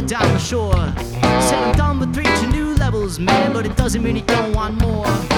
down the shore. Said I'm done with reaching new levels, man, but it doesn't mean he don't want more.